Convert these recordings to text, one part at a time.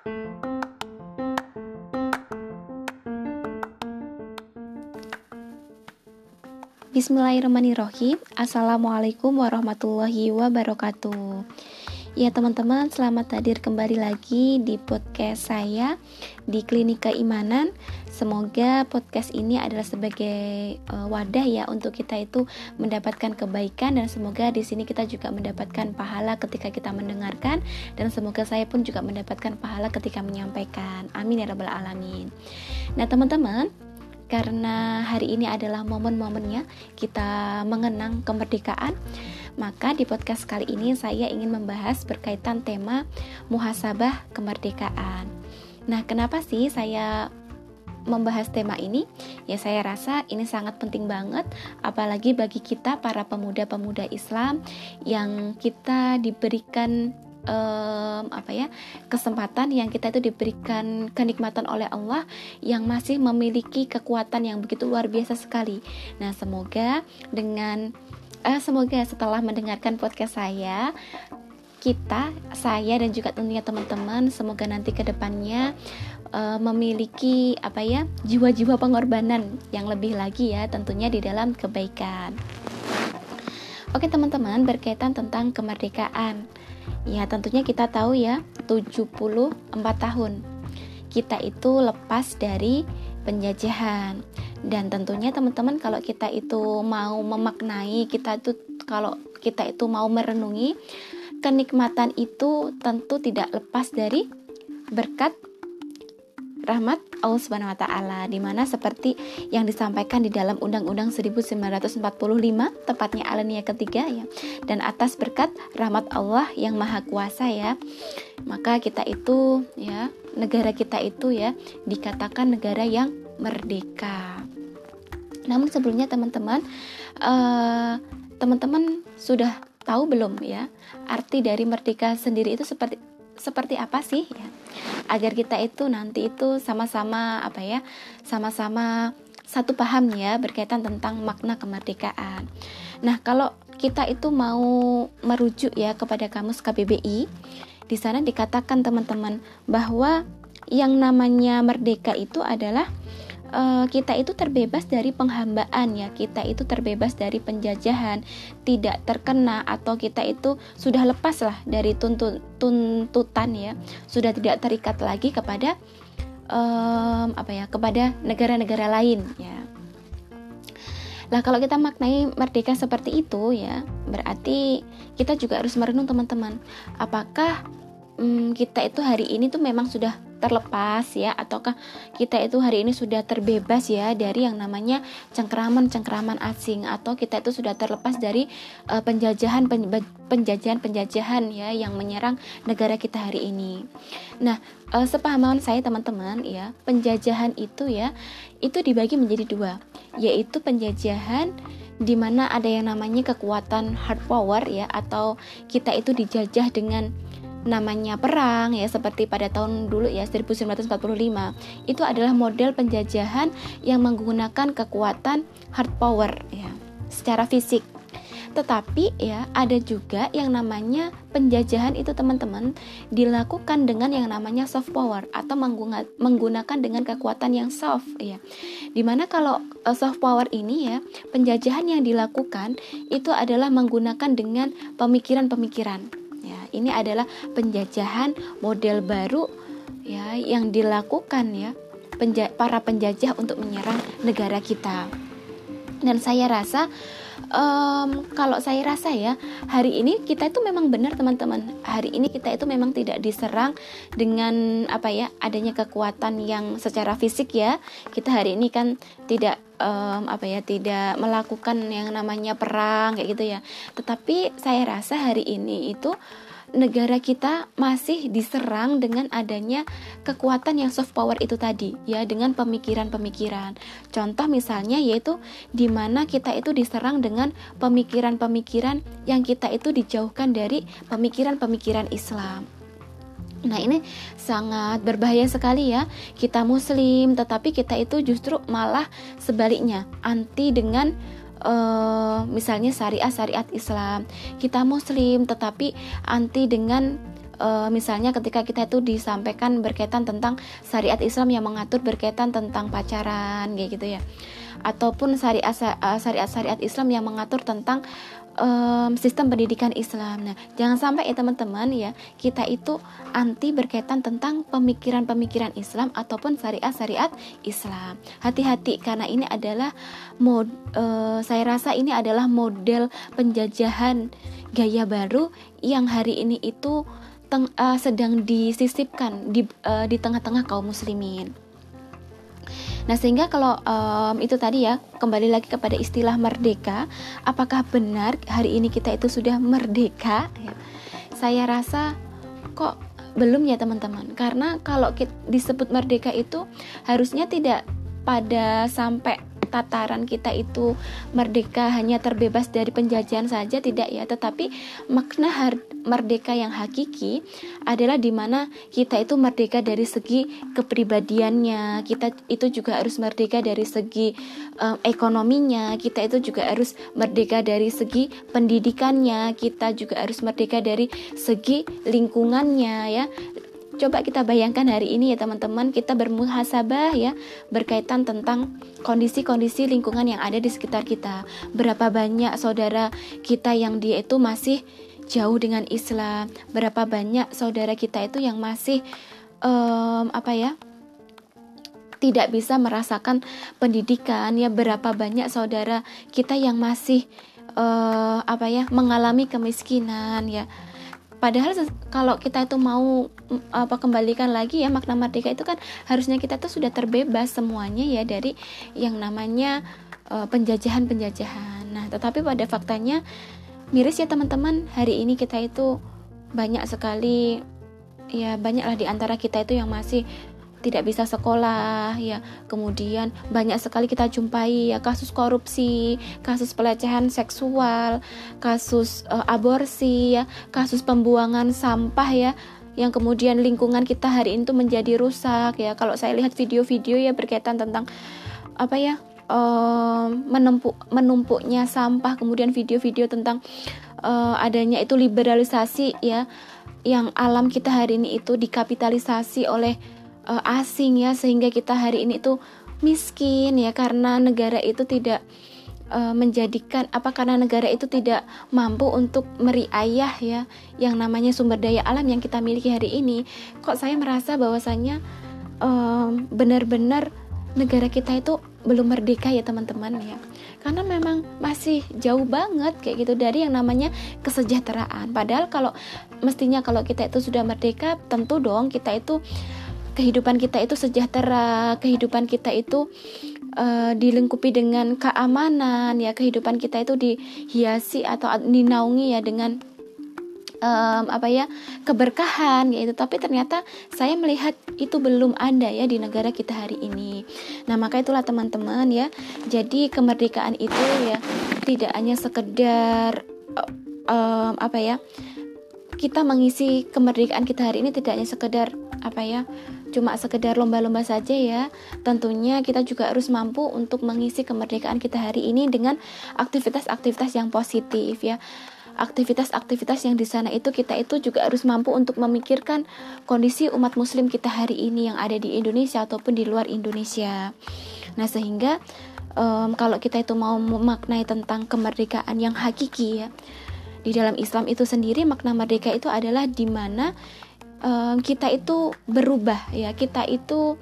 Bismillahirrahmanirrahim. Assalamualaikum warahmatullahi wabarakatuh. Ya teman-teman, selamat hadir kembali lagi di podcast saya di Klinik Keimanan. Semoga podcast ini adalah sebagai wadah ya untuk kita itu mendapatkan kebaikan, dan semoga di sini kita juga mendapatkan pahala ketika kita mendengarkan, dan semoga saya pun juga mendapatkan pahala ketika menyampaikan. Amin ya rabbal alamin. Nah teman-teman, karena hari ini adalah momen-momennya kita mengenang kemerdekaan, maka di podcast kali ini saya ingin membahas berkaitan tema muhasabah kemerdekaan. Nah, kenapa sih saya membahas tema ini? Ya, saya rasa ini sangat penting banget, apalagi bagi kita para pemuda-pemuda Islam yang kita diberikan kesempatan, yang kita itu diberikan kenikmatan oleh Allah, yang masih memiliki kekuatan yang begitu luar biasa sekali. Nah, semoga setelah mendengarkan podcast saya dan juga tentunya teman-teman, semoga nanti ke depannya memiliki jiwa-jiwa pengorbanan yang lebih lagi ya, tentunya di dalam kebaikan. Oke teman-teman, berkaitan tentang kemerdekaan. Ya tentunya kita tahu ya, 74 tahun kita itu lepas dari penjajahan. Dan tentunya teman-teman, kalau kita itu mau memaknai, kalau kita itu mau merenungi, kenikmatan itu tentu tidak lepas dari berkat rahmat Allah Subhanahu wa taala, di mana seperti yang disampaikan di dalam Undang-Undang 1945, tepatnya alinea ketiga ya. Dan atas berkat rahmat Allah yang Maha Kuasa ya, maka kita itu ya, negara kita itu ya dikatakan negara yang merdeka. Namun sebelumnya teman-teman sudah tahu belum ya arti dari merdeka sendiri itu seperti apa sih ya? Agar kita itu nanti itu sama-sama satu paham ya berkaitan tentang makna kemerdekaan. Nah, kalau kita itu mau merujuk ya kepada kamus KBBI, di sana dikatakan teman-teman bahwa yang namanya merdeka itu adalah kita itu terbebas dari penghambaan ya, kita itu terbebas dari penjajahan, tidak terkena, atau kita itu sudah lepas lah dari tuntutan ya, sudah tidak terikat lagi kepada kepada negara-negara lain ya. Lah kalau kita maknai merdeka seperti itu ya, berarti kita juga harus merenung teman-teman, apakah kita itu hari ini tuh memang sudah terlepas ya, ataukah kita itu hari ini sudah terbebas ya dari yang namanya cengkeraman asing, atau kita itu sudah terlepas dari penjajahan ya yang menyerang negara kita hari ini. Nah, sepahaman saya teman-teman ya, penjajahan itu ya, itu dibagi menjadi dua, yaitu penjajahan di mana ada yang namanya kekuatan hard power ya, atau kita itu dijajah dengan namanya perang ya, seperti pada tahun dulu ya 1945. Itu adalah model penjajahan yang menggunakan kekuatan hard power ya, secara fisik. Tetapi ya ada juga yang namanya penjajahan itu teman-teman dilakukan dengan yang namanya soft power, atau menggunakan dengan kekuatan yang soft ya. Dimana kalau soft power ini ya, penjajahan yang dilakukan itu adalah menggunakan dengan pemikiran-pemikiran. Ya, ini adalah penjajahan model baru ya yang dilakukan ya para penjajah untuk menyerang negara kita. Dan saya rasa kalau saya rasa ya, hari ini kita itu memang benar teman-teman. Hari ini kita itu memang tidak diserang dengan adanya kekuatan yang secara fisik ya. Kita hari ini kan tidak tidak melakukan yang namanya perang kayak gitu ya. Tetapi saya rasa hari ini itu negara kita masih diserang dengan adanya kekuatan yang soft power itu tadi ya, dengan pemikiran-pemikiran. Contoh misalnya yaitu di mana kita itu diserang dengan pemikiran-pemikiran yang kita itu dijauhkan dari pemikiran-pemikiran Islam. Nah, ini sangat berbahaya sekali ya. Kita muslim tetapi kita itu justru malah sebaliknya anti dengan misalnya syariat Islam. Kita muslim tetapi anti dengan Misalnya ketika kita itu disampaikan berkaitan tentang syariat Islam yang mengatur berkaitan tentang pacaran kayak gitu ya, ataupun syariat Islam yang mengatur tentang sistem pendidikan Islam. Nah, jangan sampai ya teman-teman ya, kita itu anti berkaitan tentang pemikiran-pemikiran Islam ataupun syariat Islam. Hati-hati, karena ini adalah saya rasa ini adalah model penjajahan gaya baru yang hari ini itu sedang disisipkan di tengah-tengah kaum muslimin. Nah, sehingga kalau itu tadi ya, kembali lagi kepada istilah merdeka, apakah benar hari ini kita itu sudah merdeka? Ya, saya rasa kok belum ya teman-teman, karena kalau disebut merdeka itu harusnya tidak pada sampai tataran kita itu merdeka hanya terbebas dari penjajahan saja, tidak ya, tetapi makna merdeka yang hakiki adalah dimana kita itu merdeka dari segi kepribadiannya, kita itu juga harus merdeka dari segi ekonominya, kita itu juga harus merdeka dari segi pendidikannya, kita juga harus merdeka dari segi lingkungannya ya. Coba kita bayangkan hari ini ya teman-teman, kita bermuhasabah ya berkaitan tentang kondisi-kondisi lingkungan yang ada di sekitar kita. Berapa banyak saudara kita yang dia itu masih jauh dengan Islam, berapa banyak saudara kita itu yang masih tidak bisa merasakan pendidikan ya, berapa banyak saudara kita yang masih mengalami kemiskinan ya. Padahal kalau kita itu mau kembalikan lagi ya, makna merdeka itu kan harusnya kita tuh sudah terbebas semuanya ya dari yang namanya penjajahan. Nah, tetapi pada faktanya miris ya teman-teman, hari ini kita itu banyak sekali ya, banyaklah di antara kita itu yang masih tidak bisa sekolah ya, kemudian banyak sekali kita jumpai ya kasus korupsi, kasus pelecehan seksual, kasus aborsi ya, kasus pembuangan sampah ya, yang kemudian lingkungan kita hari ini tuh menjadi rusak ya. Kalau saya lihat video-video ya berkaitan tentang menumpuknya sampah, kemudian video-video tentang adanya itu liberalisasi ya, yang alam kita hari ini itu dikapitalisasi oleh asing ya, sehingga kita hari ini tuh miskin ya, karena negara itu tidak karena negara itu tidak mampu untuk meriayah ya yang namanya sumber daya alam yang kita miliki hari ini. Kok saya merasa bahwasannya benar-benar negara kita itu belum merdeka ya teman-teman ya, karena memang masih jauh banget kayak gitu dari yang namanya kesejahteraan. Padahal mestinya kalau kita itu sudah merdeka, tentu dong kita itu kehidupan kita itu sejahtera, kehidupan kita itu dilengkapi dengan keamanan ya, kehidupan kita itu dihiasi atau dinaungi ya dengan keberkahan gitu. Tapi ternyata saya melihat itu belum ada ya di negara kita hari ini. Nah, maka itulah teman-teman ya, jadi kemerdekaan itu ya tidak hanya sekedar kita mengisi kemerdekaan kita hari ini tidak hanya sekedar cuma sekedar lomba-lomba saja ya. Tentunya kita juga harus mampu untuk mengisi kemerdekaan kita hari ini dengan aktivitas-aktivitas yang positif ya. Aktivitas-aktivitas yang di sana itu kita itu juga harus mampu untuk memikirkan kondisi umat muslim kita hari ini yang ada di Indonesia ataupun di luar Indonesia. Nah, sehingga kalau kita itu mau memaknai tentang kemerdekaan yang hakiki ya, di dalam Islam itu sendiri makna merdeka itu adalah di mana kita itu berubah ya, kita itu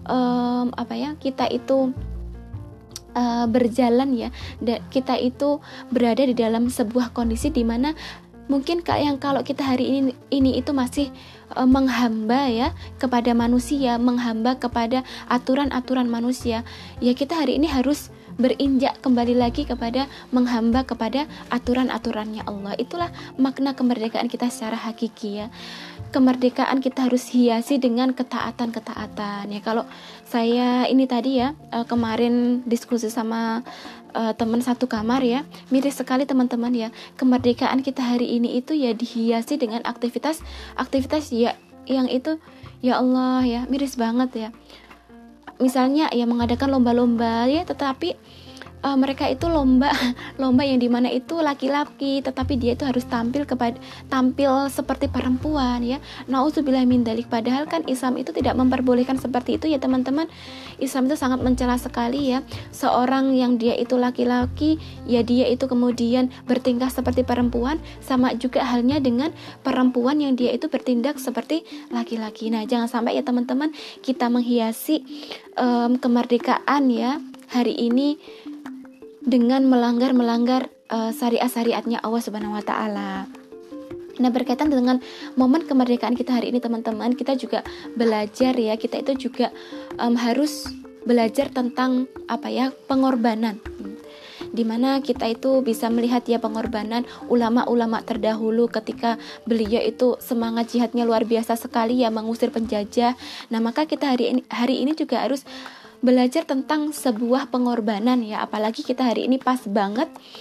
berjalan ya, kita itu berada di dalam sebuah kondisi di mana mungkin kalau kita hari ini itu masih menghamba ya kepada manusia, menghamba kepada aturan-aturan manusia ya, kita hari ini harus berinjak kembali lagi kepada menghamba kepada aturan-aturannya Allah. Itulah makna kemerdekaan kita secara hakiki ya. Kemerdekaan kita harus hiasi dengan ketaatan-ketaatan ya. Kalau saya ini tadi ya kemarin diskusi sama teman satu kamar ya, miris sekali teman-teman ya, kemerdekaan kita hari ini itu ya dihiasi dengan aktivitas ya yang itu ya Allah ya, miris banget ya. Misalnya ya mengadakan lomba-lomba ya, tetapi mereka itu lomba lomba yang dimana itu laki-laki tetapi dia itu harus tampil seperti perempuan ya. Nauzubillah min dzalik. Padahal kan Islam itu tidak memperbolehkan seperti itu ya teman-teman. Islam itu sangat mencela sekali ya. Seorang yang dia itu laki-laki ya dia itu kemudian bertingkah seperti perempuan, sama juga halnya dengan perempuan yang dia itu bertindak seperti laki-laki. Nah, jangan sampai ya teman-teman kita menghiasi kemerdekaan ya hari ini dengan melanggar syariat-syariatnya Allah Subhanahu wa taala. Nah, berkaitan dengan momen kemerdekaan kita hari ini teman-teman, kita juga belajar ya, kita itu juga harus belajar tentang pengorbanan. Dimana kita itu bisa melihat ya pengorbanan ulama-ulama terdahulu ketika beliau itu semangat jihadnya luar biasa sekali ya, mengusir penjajah. Nah, maka kita hari ini juga harus belajar tentang sebuah pengorbanan ya, apalagi kita hari ini pas banget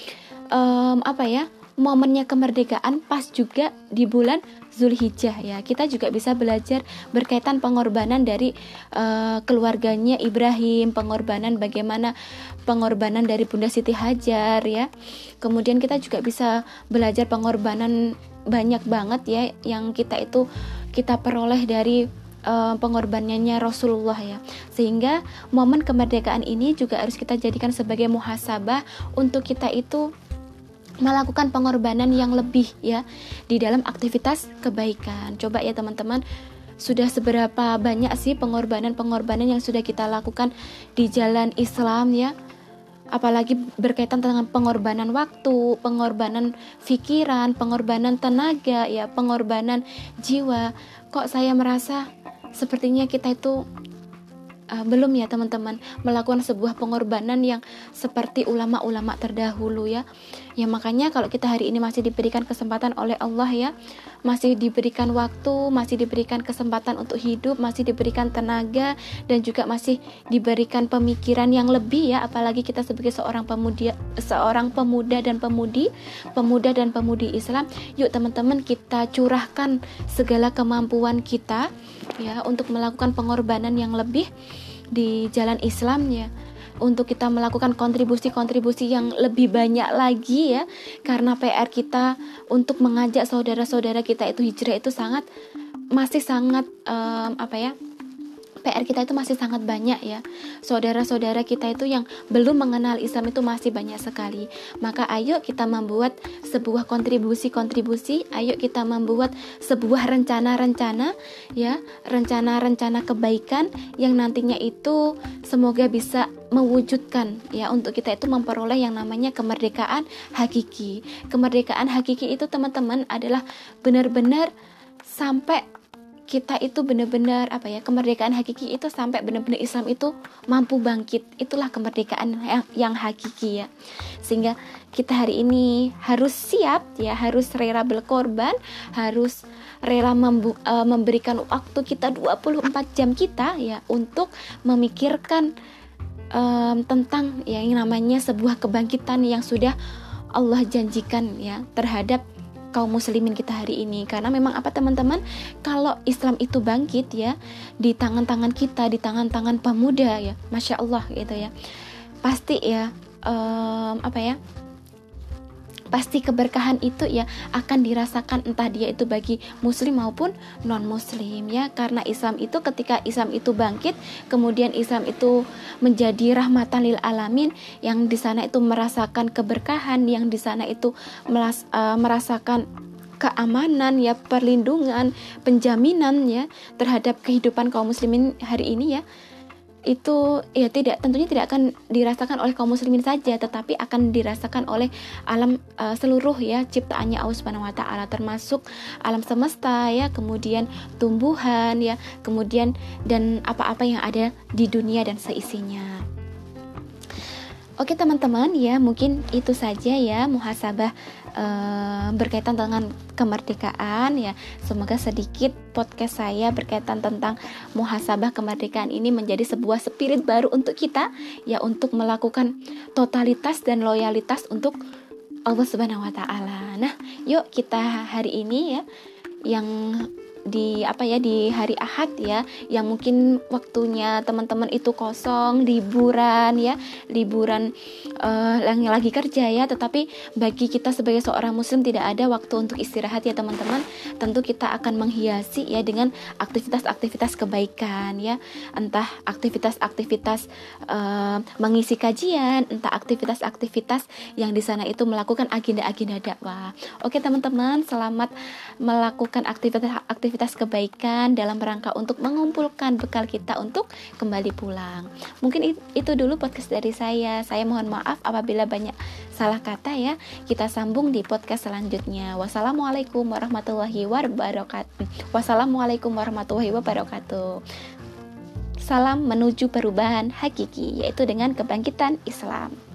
momennya kemerdekaan pas juga di bulan Zulhijjah ya. Kita juga bisa belajar berkaitan pengorbanan dari keluarganya Ibrahim, bagaimana pengorbanan dari Bunda Siti Hajar ya. Kemudian kita juga bisa belajar pengorbanan banyak banget ya yang kita peroleh dari pengorbanannya Rasulullah ya. Sehingga momen kemerdekaan ini juga harus kita jadikan sebagai muhasabah untuk kita itu melakukan pengorbanan yang lebih ya di dalam aktivitas kebaikan. Coba ya teman-teman, sudah seberapa banyak sih pengorbanan yang sudah kita lakukan di jalan Islam ya. Apalagi berkaitan dengan pengorbanan waktu, pengorbanan pikiran, pengorbanan tenaga ya, pengorbanan jiwa. Kok saya merasa sepertinya kita itu belum ya teman-teman melakukan sebuah pengorbanan yang seperti ulama-ulama terdahulu ya. Ya makanya kalau kita hari ini masih diberikan kesempatan oleh Allah ya, masih diberikan waktu, masih diberikan kesempatan untuk hidup, masih diberikan tenaga, dan juga masih diberikan pemikiran yang lebih ya, apalagi kita sebagai seorang pemuda dan pemudi Islam. Yuk teman-teman, kita curahkan segala kemampuan kita ya untuk melakukan pengorbanan yang lebih di jalan Islam ya, untuk kita melakukan kontribusi yang lebih banyak lagi ya, karena PR kita untuk mengajak saudara-saudara kita itu hijrah itu masih sangat PR kita itu masih sangat banyak ya. Saudara-saudara kita itu yang belum mengenal Islam itu masih banyak sekali. Maka ayo kita membuat sebuah kontribusi, ayo kita membuat sebuah rencana-rencana ya, rencana-rencana kebaikan yang nantinya itu semoga bisa mewujudkan ya, untuk kita itu memperoleh yang namanya kemerdekaan hakiki. Kemerdekaan hakiki itu teman-teman adalah benar-benar sampai kita itu benar-benar kemerdekaan hakiki itu sampai benar-benar Islam itu mampu bangkit. Itulah kemerdekaan yang hakiki ya. Sehingga kita hari ini harus siap ya, harus rela berkorban, harus rela memberikan waktu kita 24 jam kita ya untuk memikirkan tentang yang namanya sebuah kebangkitan yang sudah Allah janjikan ya terhadap kaum muslimin kita hari ini. Karena memang teman-teman, kalau Islam itu bangkit ya di tangan-tangan kita, di tangan-tangan pemuda ya, Masya Allah gitu ya, pasti ya pasti keberkahan itu ya akan dirasakan entah dia itu bagi muslim maupun non muslim ya. Karena Islam itu, ketika Islam itu bangkit, kemudian Islam itu menjadi rahmatan lil alamin, yang di sana itu merasakan keberkahan, yang di sana itu merasakan keamanan ya, perlindungan, penjaminan ya terhadap kehidupan kaum muslimin hari ini ya. Itu ya tentunya tidak akan dirasakan oleh kaum muslimin saja, tetapi akan dirasakan oleh alam seluruh ya ciptaannya Allah Subhanahu wa taala, termasuk alam semesta ya, kemudian tumbuhan ya, kemudian dan apa-apa yang ada di dunia dan seisinya. Oke teman-teman ya, mungkin itu saja ya muhasabah berkaitan dengan kemerdekaan ya. Semoga sedikit podcast saya berkaitan tentang muhasabah kemerdekaan ini menjadi sebuah spirit baru untuk kita ya, untuk melakukan totalitas dan loyalitas untuk Allah Subhanahu wa taala. Nah, yuk kita hari ini ya yang di hari Ahad ya, yang mungkin waktunya teman-teman itu kosong, liburan yang lagi kerja ya, tetapi bagi kita sebagai seorang muslim tidak ada waktu untuk istirahat ya teman-teman. Tentu kita akan menghiasi ya dengan aktivitas-aktivitas kebaikan ya, entah aktivitas-aktivitas mengisi kajian, entah aktivitas-aktivitas yang di sana itu melakukan agenda-agenda dakwah. Oke teman-teman, selamat melakukan aktivitas kebaikan dalam rangka untuk mengumpulkan bekal kita untuk kembali pulang. Mungkin itu dulu podcast dari saya. Saya mohon maaf apabila banyak salah kata ya. Kita sambung di podcast selanjutnya. Wassalamualaikum warahmatullahi wabarakatuh. Salam menuju perubahan hakiki, yaitu dengan kebangkitan Islam.